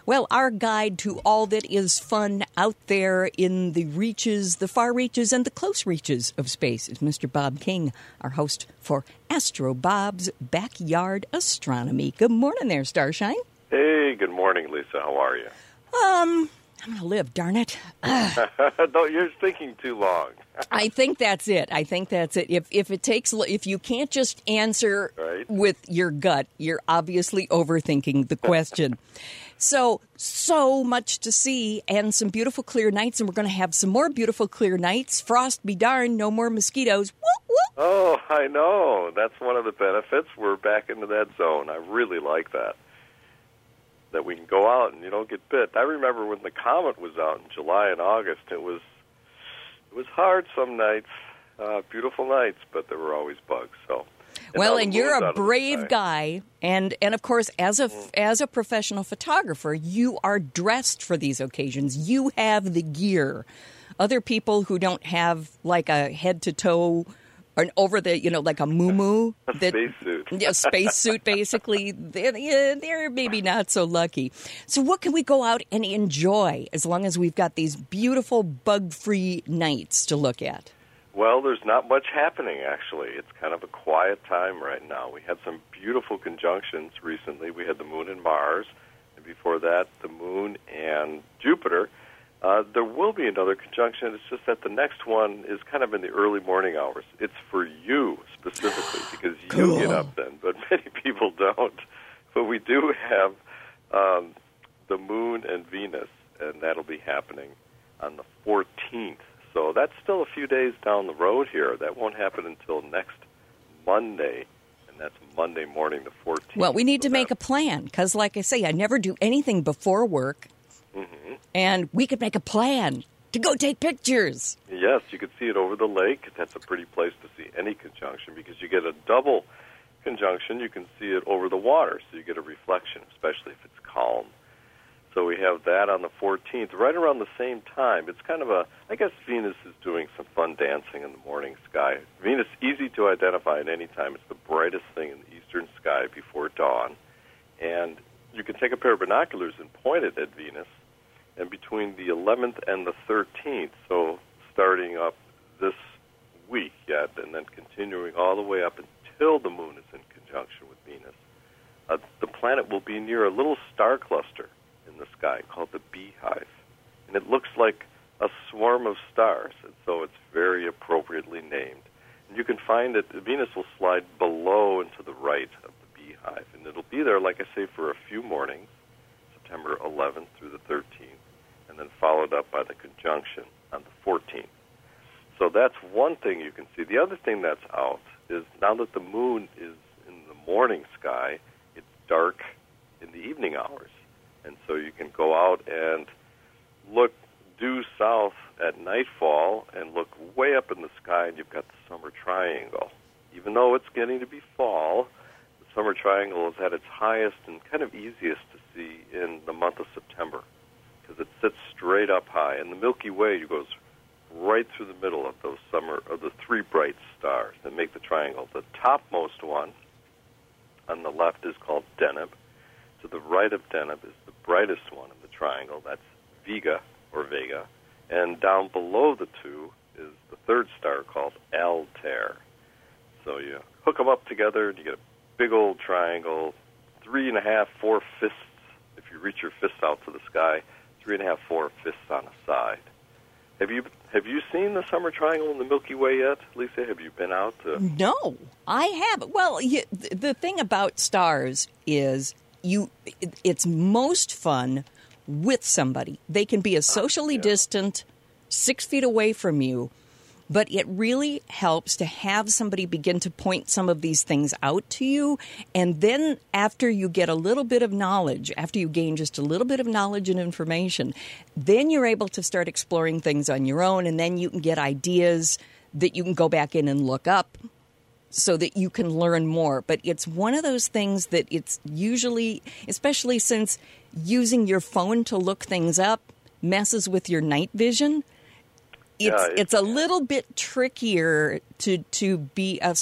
Well, our guide to all that is fun out there in the reaches, the far reaches, and the close reaches of space is Mr. Bob King, our host for Astro Bob's Backyard Astronomy. Good morning there, Starshine. Hey, good morning, Lisa. How are you? I'm going to live, darn it. No, you're thinking too long. I think that's it. If you can't just answer with your gut, you're obviously overthinking the question. So much to see and some beautiful clear nights, and we're going to have some more beautiful clear nights. Frost be darned, no more mosquitoes. Whoop, whoop. Oh, I know. That's one of the benefits. We're back into that zone. I really like that we can go out and you don't get bit. I remember when the comet was out in July and August, it was hard some nights, beautiful nights, but there were always bugs. And you're a brave guy, and of course, as a professional photographer, you are dressed for these occasions. You have the gear. Other people who don't have like a head to toe, or over the like a muumuu, spacesuit. Yeah, spacesuit basically. They're maybe not so lucky. So, what can we go out and enjoy as long as we've got these beautiful bug-free nights to look at? Well, there's not much happening, actually. It's kind of a quiet time right now. We had some beautiful conjunctions recently. We had the Moon and Mars, and before that, the Moon and Jupiter. There will be another conjunction. It's just that the next one is kind of in the early morning hours. It's for you specifically because you get up then, but many people don't. But we do have the Moon and Venus, and that'll be happening on the 14th. So that's still a few days down the road here. That won't happen until next Monday, and that's Monday morning, the 14th. Well, we need to make a plan because, like I say, I never do anything before work, and we could make a plan to go take pictures. Yes, you could see it over the lake. That's a pretty place to see any conjunction because you get a double conjunction. You can see it over the water, so you get a reflection, especially if it's calm. So we have that on the 14th, right around the same time. It's kind of I guess Venus is doing some fun dancing in the morning sky. Venus, easy to identify at any time. It's the brightest thing in the eastern sky before dawn. And you can take a pair of binoculars and point it at Venus. And between the 11th and the 13th, so starting up this week yet, and then continuing all the way up until the moon is in conjunction with Venus, the planet will be near a little star cluster in the sky called the Beehive. And it looks like a swarm of stars, and so it's very appropriately named. And you can find that Venus will slide below and to the right of the Beehive, and it'll be there, like I say, for a few mornings, September 11th through the 13th, and then followed up by the conjunction on the 14th. So that's one thing you can see. The other thing that's out is now that the moon is in the morning sky, it's dark in the evening hours. And so you can go out and look due south at nightfall and look way up in the sky, and you've got the summer triangle. Even though it's getting to be fall, the summer triangle is at its highest and kind of easiest to see in the month of September because it sits straight up high. And the Milky Way goes right through the middle of the three bright stars that make the triangle. The topmost one on the left is called Deneb. To the right of Deneb is the brightest one in the triangle. That's Vega. And down below the two is the third star called Altair. So you hook them up together and you get a big old triangle, 3.5, 4 fists. If you reach your fist out to the sky, 3.5, 4 fists on a side. Have you seen the summer triangle in the Milky Way yet, Lisa? Have you been out to? No, I haven't. Well, the thing about stars is it's most fun with somebody. They can be a socially distant, 6 feet away from you, but it really helps to have somebody begin to point some of these things out to you. And then after you get a little bit of knowledge, after you gain just a little bit of knowledge and information, then you're able to start exploring things on your own, and then you can get ideas that you can go back in and look up so that you can learn more. But it's one of those things that it's usually, especially since using your phone to look things up messes with your night vision, it's a little bit trickier to be a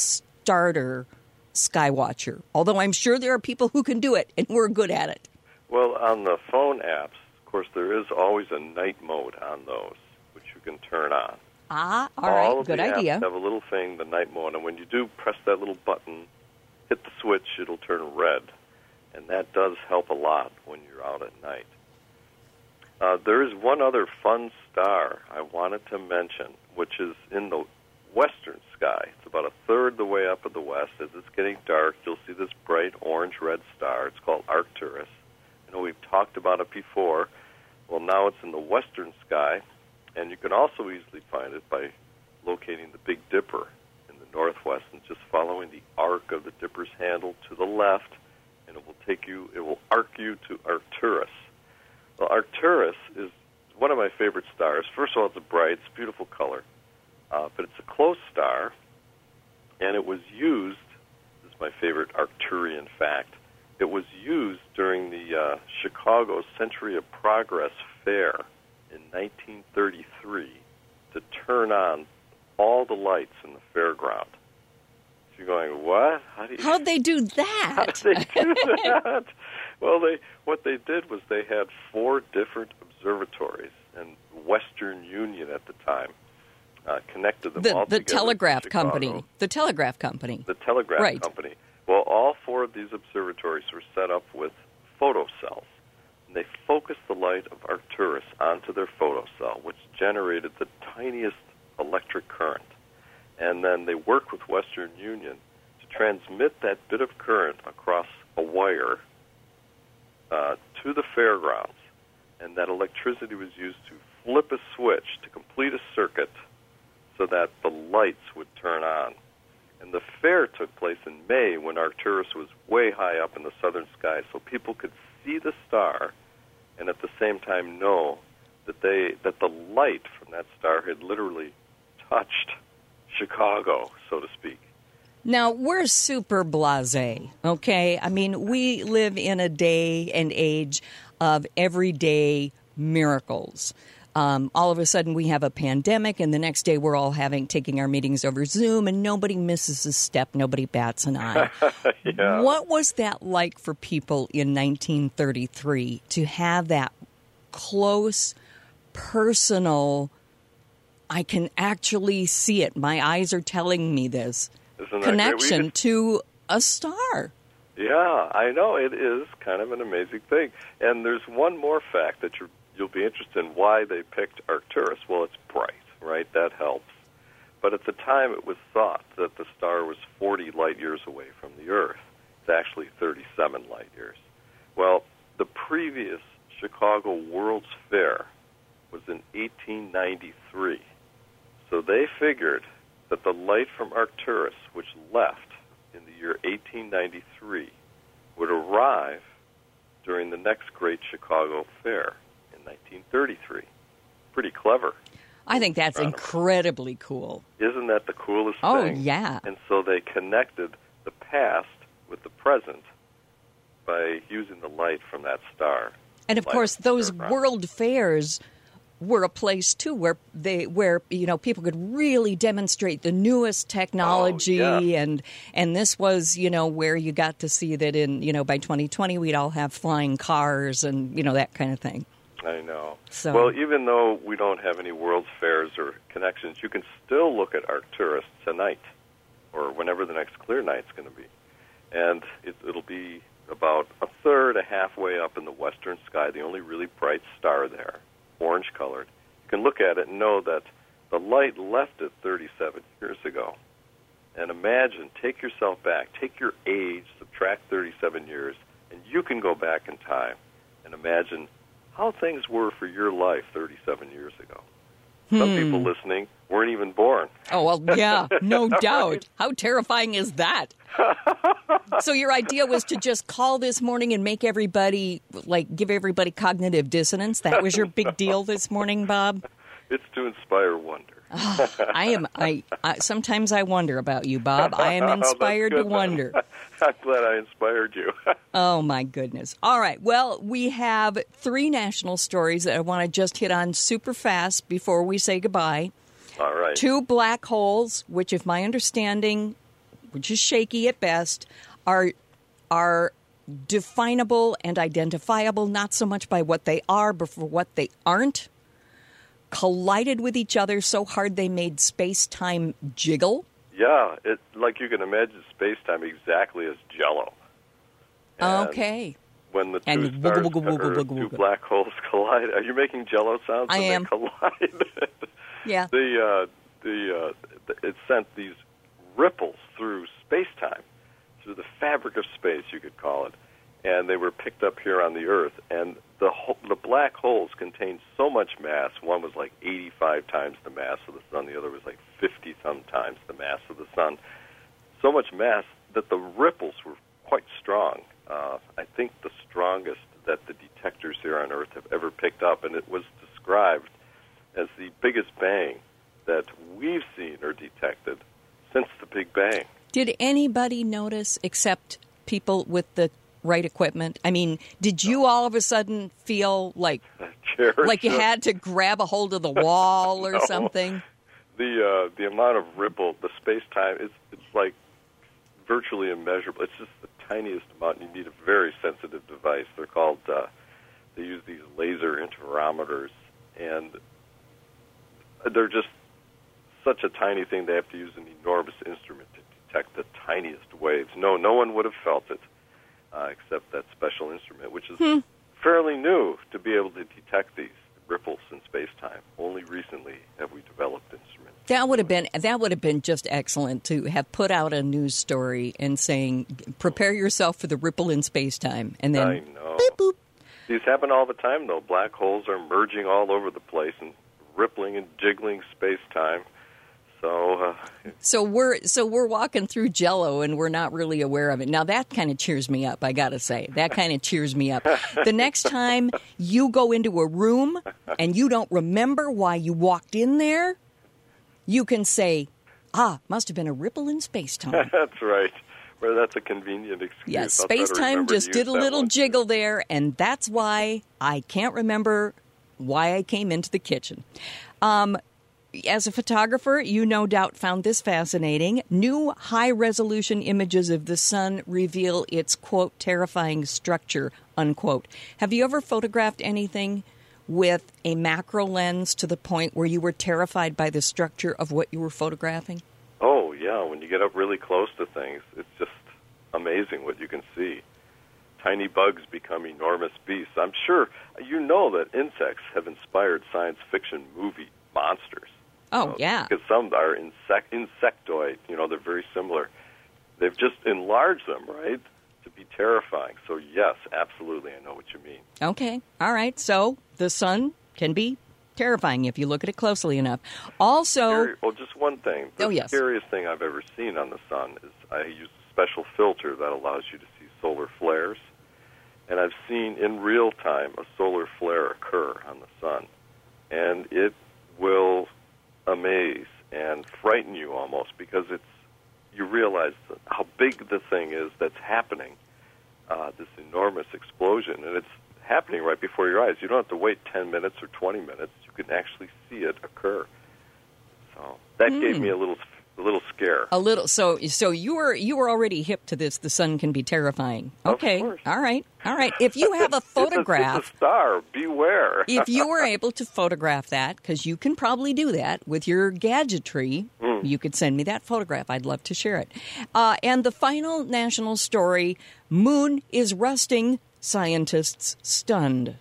self-starter sky watcher. Although I'm sure there are people who can do it, and we're good at it. Well, on the phone apps, of course, there is always a night mode on those, which you can turn on. All right, all of good the idea. Apps have a little thing, the night mode, and when you do press that little button, hit the switch, it'll turn red, and that does help a lot when you're out at night. There is one other fun star I wanted to mention, which is in the western sky. It's about a third the way up in the west. As it's getting dark, you'll see this bright orange-red star. It's called Arcturus. I know we've talked about it before. Well, now it's in the western sky, and you can also easily find it by locating the Big Dipper in the northwest and just following the arc of the Dipper's handle to the left, and it will arc you to Arcturus. Well, Arcturus is one of my favorite stars. First of all, it's bright, it's a beautiful color, but it's a close star, and it was used, this is my favorite Arcturian fact, it was used during the Chicago Century of Progress Fair in 1933 to turn on all the lights in the fairground. So you're going, what? How'd they do that? How did they do that? Well, what they did was they had 4 different observatories, and Western Union at the time connected them all together. The Telegraph Company. The Telegraph Company. The Telegraph right. Company. Well, all 4 of these observatories were set up with photocells. And they focused the light of Arcturus onto their photocell, which generated the tiniest electric current. And then they worked with Western Union to transmit that bit of current across a wire to the fairgrounds. And that electricity was used to flip a switch to complete a circuit so that the lights would turn on. And the fair took place in May when Arcturus was way high up in the southern sky, so people could see the star and at the same time know that the light from that star had literally touched Chicago, so to speak. Now, we're super blasé, okay? I mean, we live in a day and age of everyday miracles. All of a sudden, we have a pandemic, and the next day we're all taking our meetings over Zoom, and nobody misses a step, nobody bats an eye. Yeah. What was that like for people in 1933 to have that close, personal, I can actually see it, my eyes are telling me this, connection to a star? Yeah, I know. It is kind of an amazing thing. And there's one more fact that you'll be interested in why they picked Arcturus. Well, it's bright, right? That helps. But at the time, it was thought that the star was 40 light years away from the Earth. It's actually 37 light years. Well, the previous Chicago World's Fair was in 1893. So they figured that the light from Arcturus, which left in the year 1893, would arrive during the next Great Chicago Fair in 1933. Pretty clever. I think that's incredibly cool. Isn't that the coolest thing? Oh, yeah. And so they connected the past with the present by using the light from that star. And of course, those world fairs were a place too where people could really demonstrate the newest technology, and this was where you got to see that in by 2020 we'd all have flying cars and that kind of thing. I know. So, well, even though we don't have any world's fairs or connections, you can still look at Arcturus tonight or whenever the next clear night's going to be, and it'll be about a third, halfway up in the western sky, the only really bright star there, orange-colored. You can look at it and know that the light left it 37 years ago. And imagine, take yourself back, take your age, subtract 37 years, and you can go back in time and imagine how things were for your life 37 years ago. Some people listening weren't even born. Oh, well, yeah, no doubt. Right? How terrifying is that? So your idea was to just call this morning and make everybody, give everybody cognitive dissonance? That was your big deal this morning, Bob? It's to inspire wonder. I sometimes I wonder about you, Bob. I am inspired to wonder. I'm glad I inspired you. Oh, my goodness. All right. Well, we have 3 national stories that I want to just hit on super fast before we say goodbye. All right. 2 black holes, which, if my understanding, which is shaky at best, are definable and identifiable, not so much by what they are, but for what they aren't, collided with each other so hard they made space-time jiggle. Yeah, like you can imagine space-time exactly as Jell-O. And okay. When the two black holes collide, are you making Jell-O sounds? I am. They collide. Yeah. It sent these ripples through space-time, through the fabric of space, you could call it, and they were picked up here on the Earth. And the black holes contained so much mass. One was like 85 times the mass of the sun. The other was like 50-some times the mass of the sun. So much mass that the ripples were quite strong. I think the strongest that the detectors here on Earth have ever picked up, and it was described as the biggest bang that we've seen or detected since the Big Bang. Did anybody notice except people with the right equipment? I mean, did you all of a sudden feel like you had to grab a hold of the wall or something? The amount of ripple, the space-time, it's like virtually immeasurable. It's just the tiniest amount. You need a very sensitive device. They're called, they use these laser interferometers, and they're just such a tiny thing. They have to use an enormous instrument to detect the tiniest waves. No one would have felt it except that special instrument, which is fairly new to be able to detect these ripples in space-time. Only recently have we developed instruments. That would have been just excellent to have put out a news story and saying, prepare yourself for the ripple in space-time. And then, I know. Beep, boop. These happen all the time, though. Black holes are merging all over the place and rippling and jiggling space-time. So we're walking through Jell-O and we're not really aware of it. Now that kind of cheers me up, I got to say. That kind of cheers me up. The next time you go into a room and you don't remember why you walked in there, you can say, must have been a ripple in space-time. That's right. Well, that's a convenient excuse. Yes, space-time just did a little jiggle there, and that's why I can't remember why I came into the kitchen. As a photographer, you no doubt found this fascinating. New high-resolution images of the sun reveal its, quote, terrifying structure, unquote. Have you ever photographed anything with a macro lens to the point where you were terrified by the structure of what you were photographing? Oh, yeah. When you get up really close to things, it's just amazing what you can see. Tiny bugs become enormous beasts. I'm sure you know that insects have inspired science fiction movie monsters. Oh, yeah. Because some are insectoid. They're very similar. They've just enlarged them, right, to be terrifying. So, yes, absolutely, I know what you mean. Okay. All right. So the sun can be terrifying if you look at it closely enough. Also... just one thing. The scariest thing I've ever seen on the sun is I use a special filter that allows you to see solar flares. And I've seen in real time a solar flare occur on the sun. And it will amaze and frighten you almost, because you realize how big the thing is that's happening, this enormous explosion, and it's happening right before your eyes. You don't have to wait 10 minutes or 20 minutes. You can actually see it occur. So that gave me a little scare. A little. So you were already hip to this. The sun can be terrifying. Okay. Of course. All right. If you have a photograph, it's a star. Beware. If you were able to photograph that, because you can probably do that with your gadgetry, you could send me that photograph. I'd love to share it. And the final national story: moon is rusting. Scientists stunned.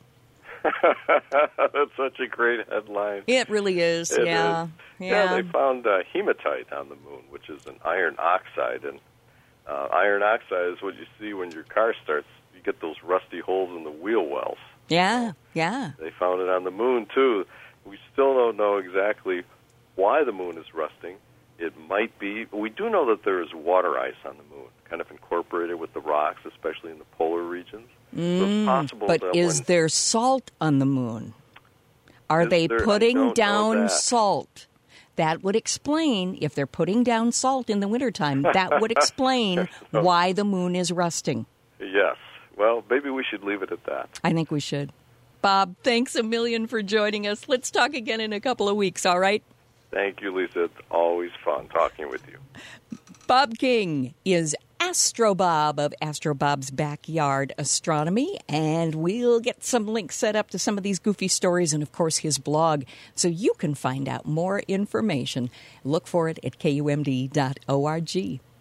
That's such a great headline. It really is. It yeah. is. Yeah, they found hematite on the moon, which is an iron oxide. And iron oxide is what you see when your car starts. You get those rusty holes in the wheel wells. Yeah. They found it on the moon, too. We still don't know exactly why the moon is rusting. It might be. We do know that there is water ice on the moon, kind of incorporated with the rocks, especially in the polar regions. So it's possible but is there salt on the moon? Are they putting down salt? That would explain, if they're putting down salt in the wintertime, that would explain why the moon is rusting. Yes. Well, maybe we should leave it at that. I think we should. Bob, thanks a million for joining us. Let's talk again in a couple of weeks, all right? Thank you, Lisa. It's always fun talking with you. Bob King is Astrobob of Astrobob's Backyard Astronomy, and we'll get some links set up to some of these goofy stories and, of course, his blog, so you can find out more information. Look for it at kumd.org.